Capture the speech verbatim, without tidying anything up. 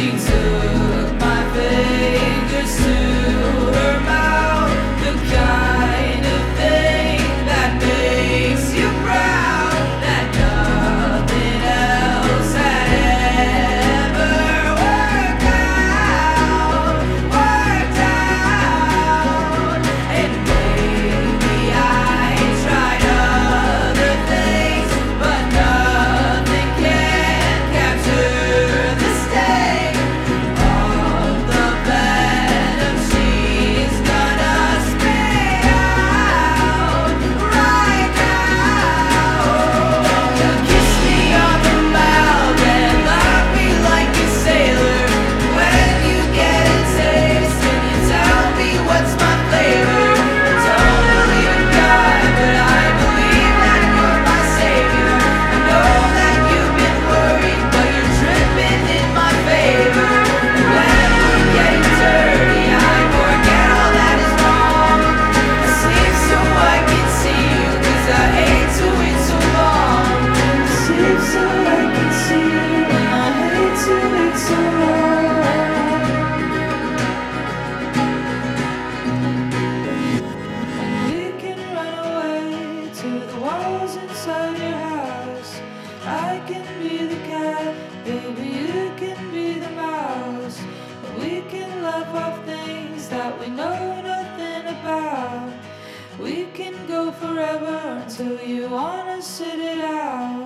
She took my fingers to her mouth, the kind of thing that makes you proud, that nothing else had ever worked out, worked out. And maybe I tried other things, but nothing can capture the sting of the venom she's gonna spit out right now. You kiss me on the mouth and lock me like a sailor. When you get a taste and you tell me what's my flavor. Don't believe in God, but I believe that you're my savior. I know that you've been worried, but you're tripping in my favor. When we're getting dirty, I forget all that is wrong. I sleep so I can see you, 'cause I hate to wait so long. I sleep so I can see you, and I hate to wait so long. We can run away to the walls inside your house. I can be the cat, baby, you can be the mouse. We can laugh off things that we know nothing about. We can go forever until you wanna sit it out.